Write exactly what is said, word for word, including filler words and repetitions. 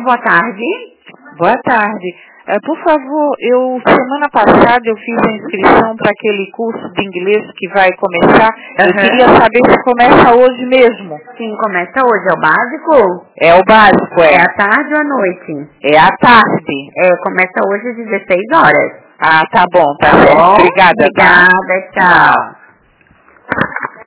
boa tarde. Boa tarde. Uh, por favor, eu semana passada eu fiz a inscrição para aquele curso de inglês que vai começar. Uhum. Eu queria saber se começa hoje mesmo. Sim, começa hoje. É o básico? É o básico, é. É à tarde ou à noite? É à tarde. É, começa hoje às dezesseis horas. Ah, tá bom, tá, tá certo. Bom? Obrigada. Obrigada, Tá? tchau.